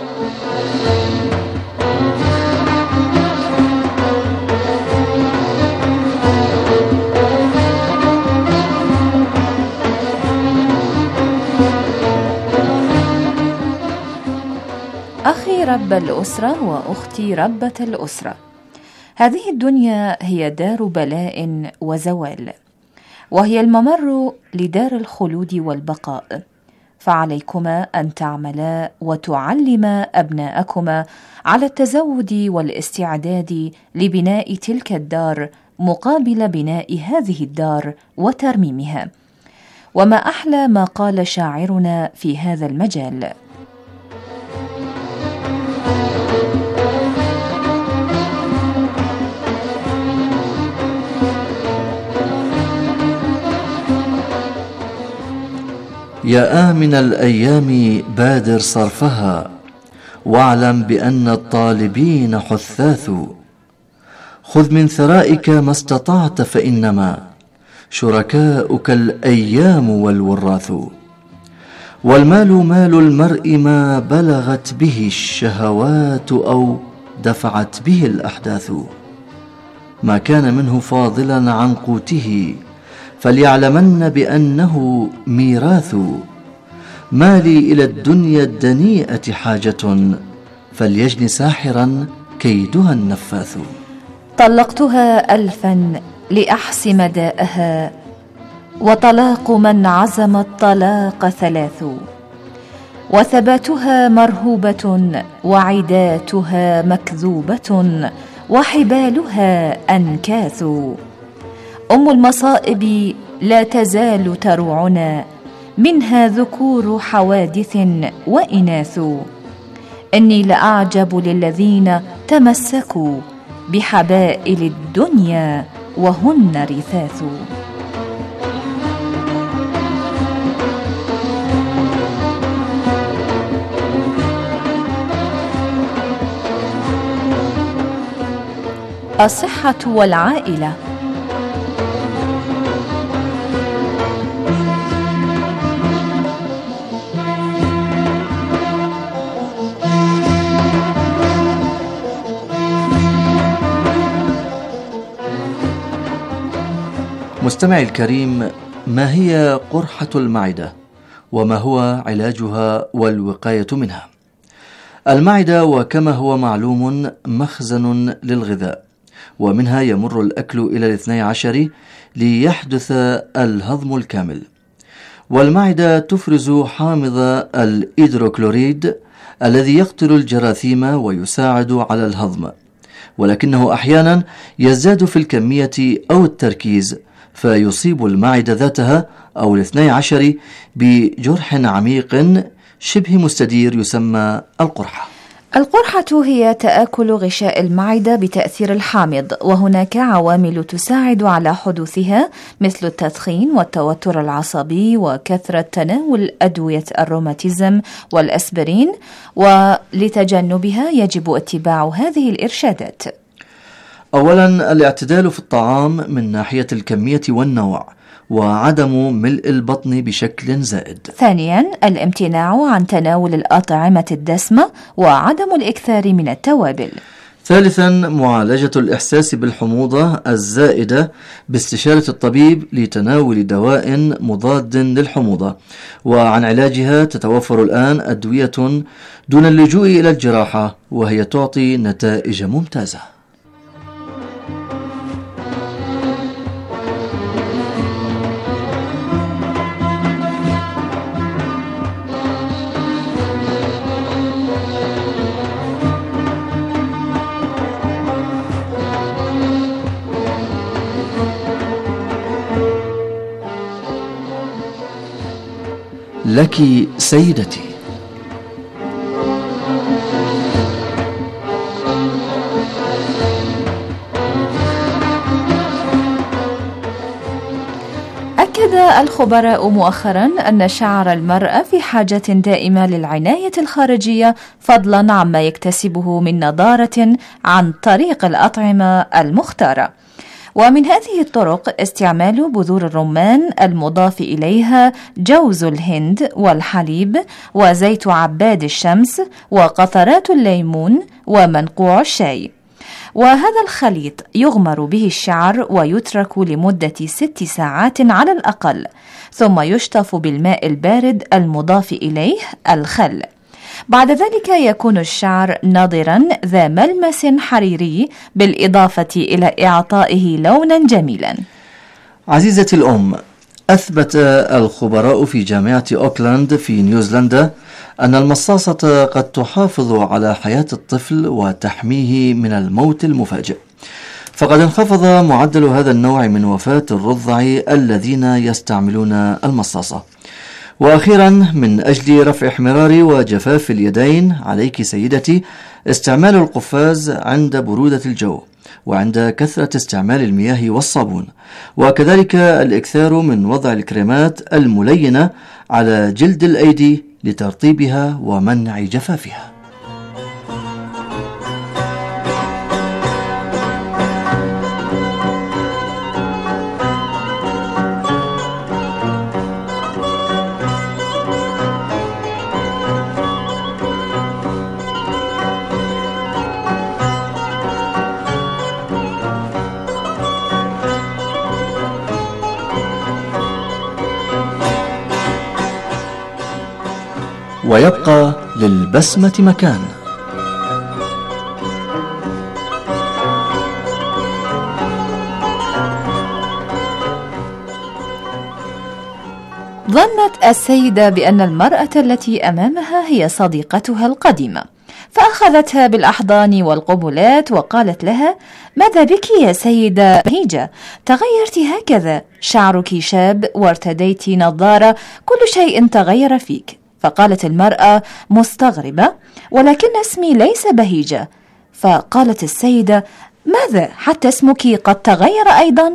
أخي رب الأسرة وأختي ربة الأسرة، هذه الدنيا هي دار بلاء وزوال، وهي الممر لدار الخلود والبقاء، فعليكما أن تعملا وتعلما أبناءكما على التزود والاستعداد لبناء تلك الدار مقابل بناء هذه الدار وترميمها. وما أحلى ما قال شاعرنا في هذا المجال: يا آمن الأيام بادر صرفها، واعلم بأن الطالبين حثاث، خذ من ثرائك ما استطعت فإنما شركاؤك الأيام والوراث، والمال مال المرء ما بلغت به الشهوات أو دفعت به الأحداث، ما كان منه فاضلا عن قوته فليعلمن بأنه ميراث، ما لي إلى الدنيا الدنيئة حاجة فليجن ساحرا كيدها النفاث. طلقتها ألفا لأحسم داءها، وطلاق من عزم الطلاق ثلاث، وثباتها مرهوبة وعداتها مكذوبة وحبالها أنكاث، أم المصائب لا تزال تروعنا، منها ذكور حوادث وإناث. إني لأعجب للذين تمسكوا بحبائل الدنيا وهن رثاث. الصحة والعائلة. مستمعي الكريم، ما هي قرحة المعدة؟ وما هو علاجها والوقاية منها؟ المعدة وكما هو معلوم مخزن للغذاء، ومنها يمر الأكل إلى الاثني عشر ليحدث الهضم الكامل. والمعدة تفرز حامض الإيدروكلوريد الذي يقتل الجراثيم ويساعد على الهضم، ولكنه أحيانا يزداد في الكمية أو التركيز فيصيب المعدة ذاتها أو الاثني عشر بجرح عميق شبه مستدير يسمى القرحة. القرحة هي تآكل غشاء المعدة بتأثير الحامض، وهناك عوامل تساعد على حدوثها مثل التدخين والتوتر العصبي وكثرة تناول أدوية الروماتيزم والأسبرين، ولتجنبها يجب اتباع هذه الإرشادات. أولا، الاعتدال في الطعام من ناحية الكمية والنوع، وعدم ملء البطن بشكل زائد. ثانيا، الامتناع عن تناول الأطعمة الدسمة وعدم الإكثار من التوابل. ثالثا، معالجة الإحساس بالحموضة الزائدة باستشارة الطبيب لتناول دواء مضاد للحموضة، وعن علاجها تتوفر الآن أدوية دون اللجوء إلى الجراحة، وهي تعطي نتائج ممتازة. لك سيدتي. أكد الخبراء مؤخرا أن شعر المرأة في حاجة دائمة للعناية الخارجية، فضلا عما يكتسبه من نضارة عن طريق الأطعمة المختارة. ومن هذه الطرق استعمال بذور الرمان المضاف إليها جوز الهند والحليب وزيت عباد الشمس وقطرات الليمون ومنقوع الشاي. وهذا الخليط يغمر به الشعر ويترك لمدة ست ساعات على الأقل، ثم يشطف بالماء البارد المضاف إليه الخل. بعد ذلك يكون الشعر نضرا ذا ملمس حريري، بالإضافة إلى إعطائه لونا جميلا. عزيزتي الأم، أثبت الخبراء في جامعة أوكلاند في نيوزيلندا أن المصاصة قد تحافظ على حياة الطفل وتحميه من الموت المفاجئ، فقد انخفض معدل هذا النوع من وفاة الرضع الذين يستعملون المصاصة. وأخيرا، من أجل رفع احمرار وجفاف اليدين، عليك سيدتي استعمال القفاز عند برودة الجو، وعند كثرة استعمال المياه والصابون، وكذلك الإكثار من وضع الكريمات الملينة على جلد الأيدي لترطيبها ومنع جفافها. ويبقى للبسمة مكان. ظنت السيدة بأن المرأة التي أمامها هي صديقتها القديمة، فأخذتها بالأحضان والقبلات وقالت لها: ماذا بك يا سيدة بهيجة؟ تغيرت هكذا، شعرك شاب وارتديت نظارة، كل شيء تغير فيك. فقالت المرأة مستغربة: ولكن اسمي ليس بهيجة. فقالت السيدة: ماذا، حتى اسمك قد تغير أيضا؟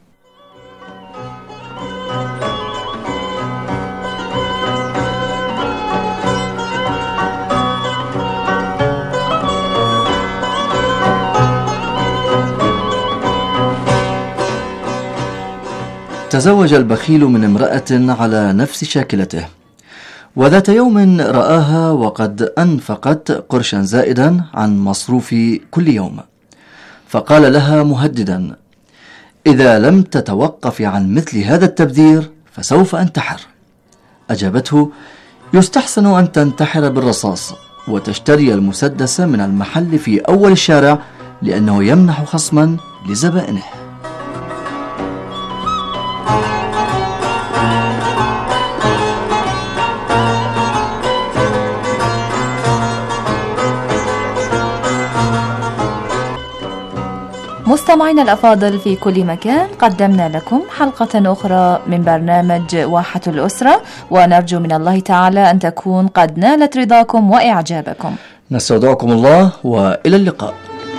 تزوج البخيل من امرأة على نفس شاكلته، وذات يوم رآها وقد أنفقت قرشا زائدا عن مصروف كل يوم، فقال لها مهددا: إذا لم تتوقفي عن مثل هذا التبذير فسوف أنتحر. أجابته: يستحسن أن تنتحر بالرصاص وتشتري المسدس من المحل في أول الشارع، لأنه يمنح خصما لزبائنه. مستمعينا الأفاضل في كل مكان، قدمنا لكم حلقة أخرى من برنامج واحة الأسرة، ونرجو من الله تعالى أن تكون قد نالت رضاكم وإعجابكم. نستودعكم الله وإلى اللقاء.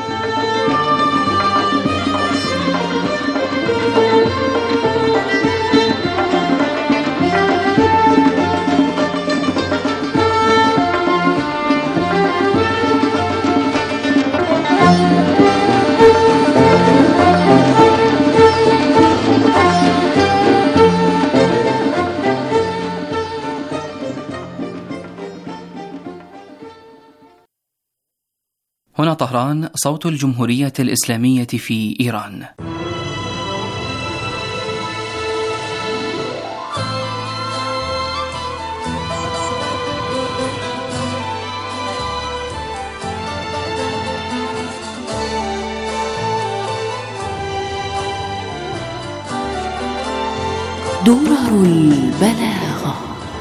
هنا طهران، صوت الجمهورية الإسلامية في إيران. درر البلاغة.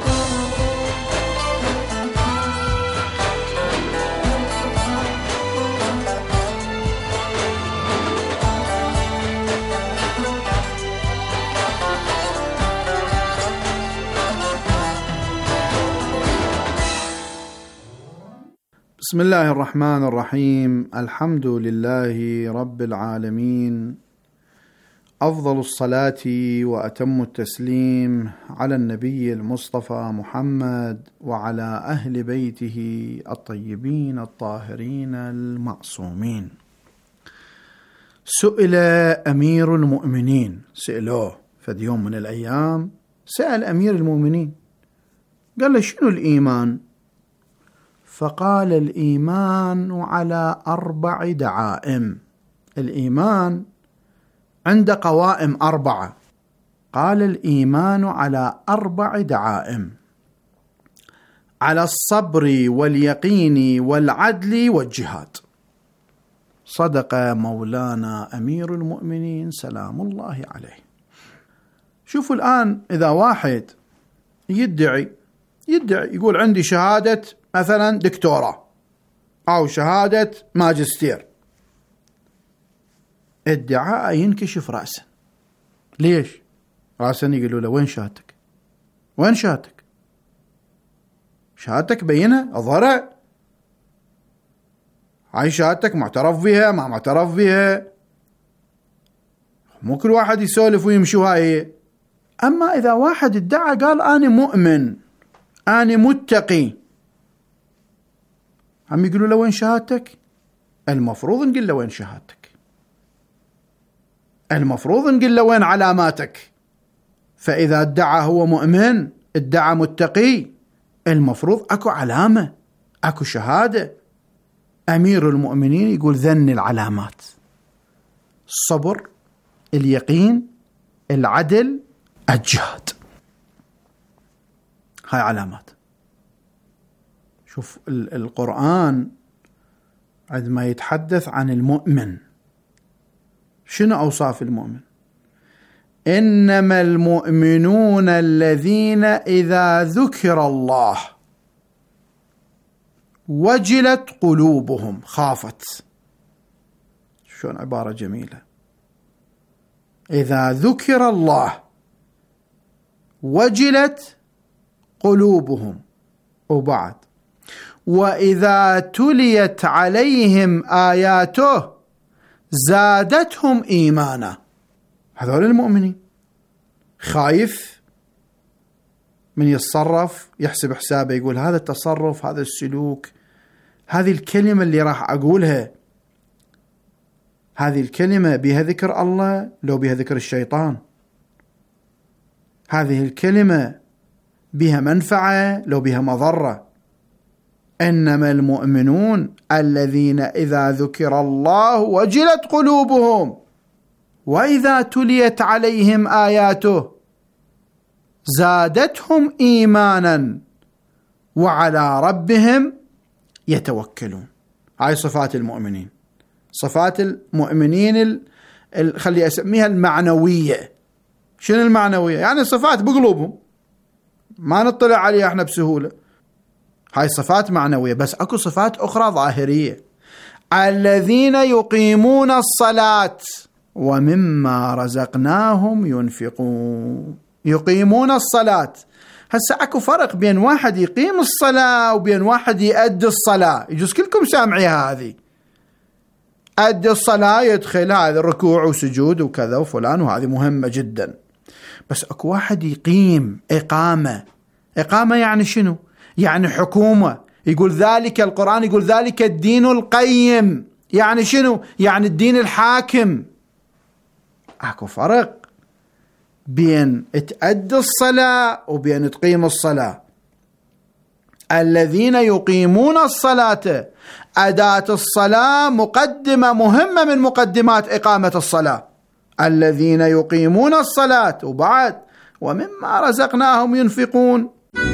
بسم الله الرحمن الرحيم. الحمد لله رب العالمين، أفضل الصلاة وأتم التسليم على النبي المصطفى محمد وعلى أهل بيته الطيبين الطاهرين المعصومين. سئل أمير المؤمنين، سئلوه فد يوم من الأيام، سأل أمير المؤمنين قال له: شنو الإيمان؟ فقال: الإيمان على أربع دعائم. الإيمان عند قوائم أربعة. قال: الإيمان على أربع دعائم: على الصبر واليقين والعدل والجهاد. صدق مولانا أمير المؤمنين سلام الله عليه. شوفوا الآن، إذا واحد يدعي يدعي يقول عندي شهادة مثلا دكتوراه أو شهادة ماجستير، ادعاء ينكشف رأسا. ليش؟ رأسا يقولوا له: وين شهادتك؟ وين شهادتك؟ شهادتك بينها، أظهرها. هاي شهادتك معترف بها ما معترف بها. مو كل واحد يسولف ويمشي هاي. أما إذا واحد ادعى قال أنا مؤمن، أنا متقي، هم يقولوا له: وين شهادتك؟ المفروض نقول له: وين شهادتك؟ المفروض نقول له: وين علاماتك؟ فإذا ادعى هو مؤمن، ادعى متقي، المفروض أكو علامة، أكو شهادة. أمير المؤمنين يقول: ذن العلامات: الصبر، اليقين، العدل، الجهاد. هاي علامات. شوف القرآن عندما يتحدث عن المؤمن، شنو أوصاف المؤمن؟ إنما المؤمنون الذين إذا ذكر الله وجلت قلوبهم، خافت. شلون عبارة جميلة. إذا ذكر الله وجلت قلوبهم، وبعد وإذا تليت عليهم آياته زادتهم إيمانا. هذول المؤمنين. خايف من يتصرف، يحسب حسابه، يقول هذا التصرف، هذا السلوك، هذه الكلمة اللي راح أقولها، هذه الكلمة بها ذكر الله لو بها ذكر الشيطان، هذه الكلمة بها منفعة لو بها مضرة. إنما المؤمنون الذين إذا ذكر الله وجلت قلوبهم وإذا تليت عليهم آياته زادتهم إيمانا وعلى ربهم يتوكلون. هاي صفات المؤمنين، صفات المؤمنين ال... ال... خلي أسميها المعنوية. شنو المعنوية؟ يعني صفات بقلوبهم ما نطلع عليها احنا بسهولة. هاي صفات معنوية. بس اكو صفات اخرى ظاهرية. الذين يقيمون الصلاة ومما رزقناهم ينفقون. يقيمون الصلاة. هسا اكو فرق بين واحد يقيم الصلاة وبين واحد يؤدي الصلاة. يجوز كلكم سامعيها هذه. أدي الصلاة يدخل هذا الركوع وسجود وكذا وفلان، وهذه مهمة جدا. بس اكو واحد يقيم إقامة. إقامة يعني شنو؟ يعني حكومة. يقول ذلك القرآن يقول ذلك الدين القيم. يعني شنو؟ يعني الدين الحاكم. اكو فرق بين تأدي الصلاة وبين تقيم الصلاة. الذين يقيمون الصلاة، أداة الصلاة مقدمة مهمة من مقدمات إقامة الصلاة. الذين يقيمون الصلاة وبعد ومما رزقناهم ينفقون.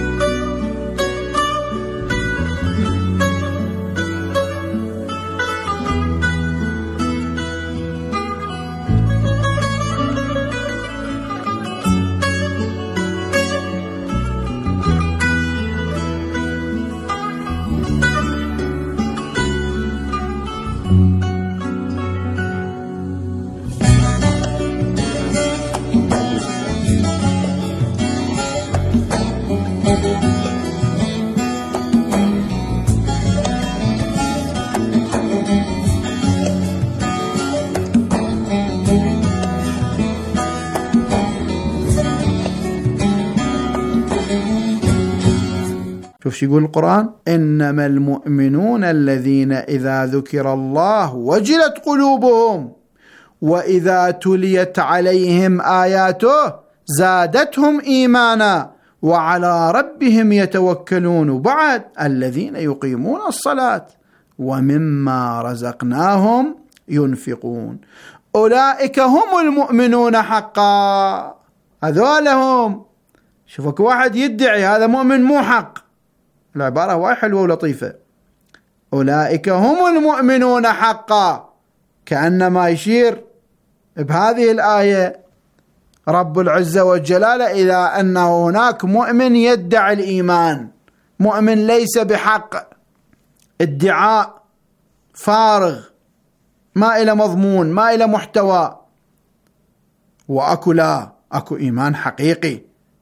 شوف شو يقول القرآن: إنما المؤمنون الذين إذا ذكر الله وجلت قلوبهم وإذا تليت عليهم آياته زادتهم إيمانا وعلى ربهم يتوكلون. وبعد الذين يقيمون الصلاة ومما رزقناهم ينفقون أولئك هم المؤمنون حقا. هذول هم. شوفك واحد يدعي هذا مؤمن مو حق. العبارة وايد حلوة ولطيفة. أولئك هم المؤمنون حقا، كأنما يشير بهذه الآية رب العزة والجلالة إلى أن هناك مؤمن يدعي الإيمان، مؤمن ليس بحق، ادعاء فارغ ما إلى مضمون ما إلى محتوى. وأكو لا، أكو إيمان حقيقي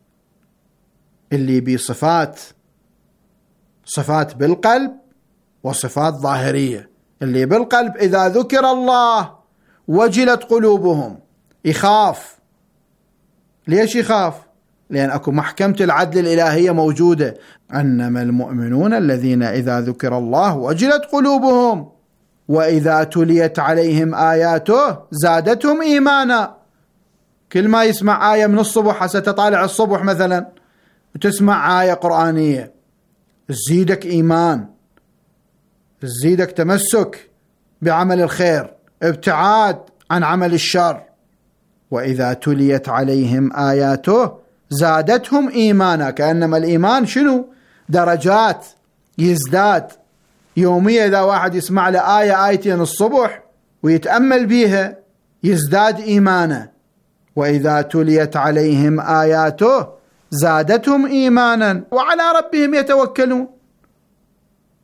اللي بصفات، صفات بالقلب وصفات ظاهرية. اللي بالقلب إذا ذكر الله وجلت قلوبهم، يخاف. ليش يخاف؟ لأن أكو محكمة العدل الإلهية موجودة. إنما المؤمنون الذين إذا ذكر الله وجلت قلوبهم وإذا تليت عليهم آياته زادتهم إيمانا. كل ما يسمع آية من الصبح، هسه تطالع الصبح مثلا وتسمع آية قرآنية، تزيدك إيمان، تزيدك تمسك بعمل الخير، ابتعاد عن عمل الشر. وإذا تليت عليهم آياته زادتهم إيمانا. كأنما الإيمان شنو؟ درجات، يزداد يوميا. إذا واحد يسمع له آية آيتين الصبح ويتأمل بيها يزداد إيمانا. وإذا تليت عليهم آياته زادتهم إيمانا وعلى ربهم يتوكلون.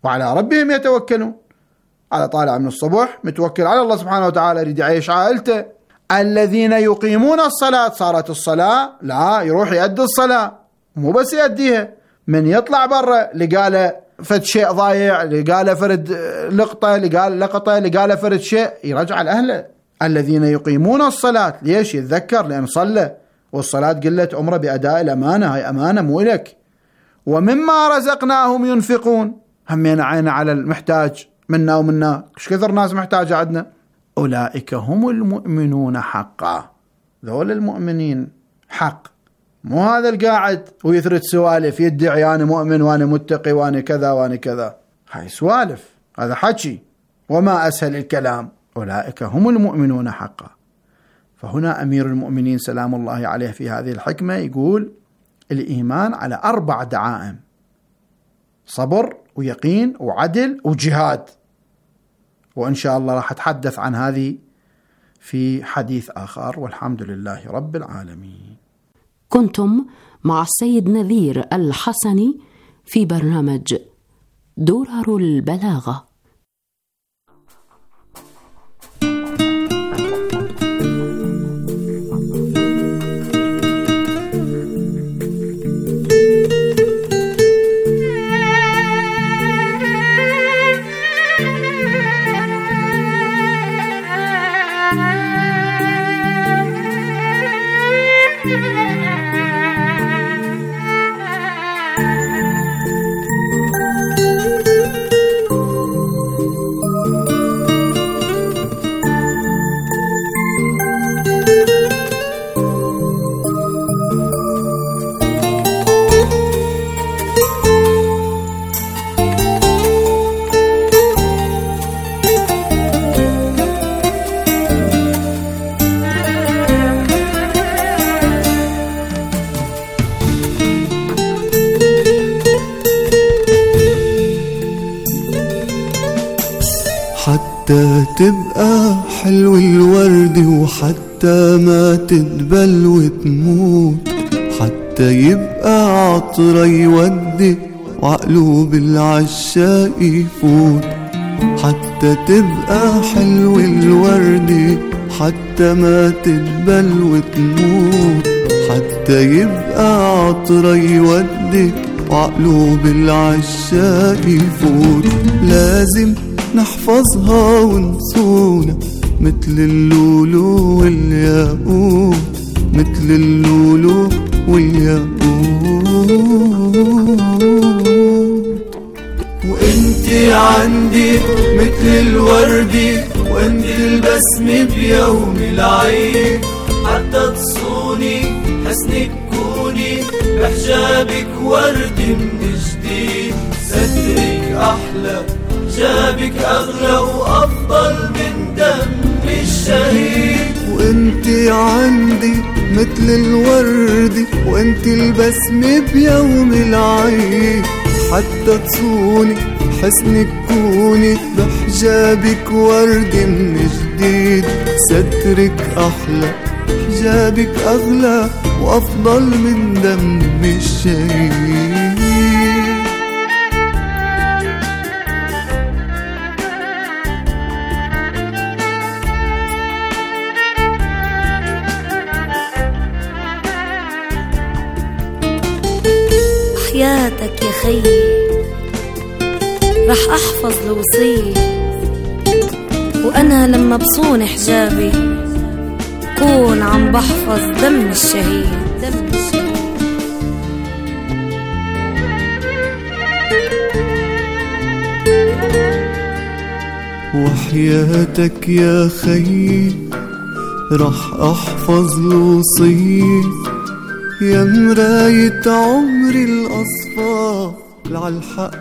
وعلى ربهم يتوكلون. على طالع من الصبح متوكل على الله سبحانه وتعالى، يريد يعيش عائلته. الذين يقيمون الصلاة، صارت الصلاة لا يروح يؤدي الصلاة، مو بس يؤديها، من يطلع برا لقاله فد شيء ضايع، لقاله فرد لقطة، لقال لقطة، لقاله فرد شيء، يرجع لأهله. الذين يقيمون الصلاة، ليش؟ يتذكر لأن صلى، والصلاة قلت أمره بأداء الأمانة، هاي أمانة مو إلك. ومما رزقناهم ينفقون، همين عين على المحتاج منا ومنا، ايش كثر ناس محتاجة عندنا. أولئك هم المؤمنون حقا، ذول المؤمنين حق، مو هذا القاعد ويثرت سوالف يدعي أنا مؤمن وأنا متقي وأنا كذا وأنا كذا، هاي سوالف، هذا حكي وما أسهل الكلام. أولئك هم المؤمنون حقا. فهنا أمير المؤمنين سلام الله عليه في هذه الحكمة يقول الإيمان على أربع دعائم: صبر ويقين وعدل وجهاد. وإن شاء الله راح أتحدث عن هذه في حديث آخر، والحمد لله رب العالمين. كنتم مع السيد نذير الحسني في برنامج درر البلاغة. حتى تبقى حلو الورد، وحتى ما تدبل وتموت، حتى يبقى عطرة يودي وعقله بالعشاق يفوت. حتى تبقى حلو الورد، حتى ما تدبل وتموت، حتى يبقى عطرة يودي وعقله بالعشاق يفوت. لازم نحفظها ونصونها مثل اللولو والياقوت، مثل اللولو والياقوت. وانتي عندي مثل الوردي، وانت البسمة بيوم العيد، حتى تصوني حسنك كوني بحجابك ورد من جديد. سترك أحلى، حجابك أغلى وأفضل من دم الشهيد. وانتي عندي مثل الورد، وانتي البسمة بيوم العيد، حتى تصوني حسنك كوني بحجابك ورد من جديد. سترك أحلى، حجابك أغلى وأفضل من دم الشهيد. حياتك يا خيي رح أحفظ الوصية، وأنا لما بصون حجابي كون عم بحفظ دم الشهيد. دم الشهيد. وحياتك يا خيي رح أحفظ الوصية، يا مراية عمري الأصفى لعالحق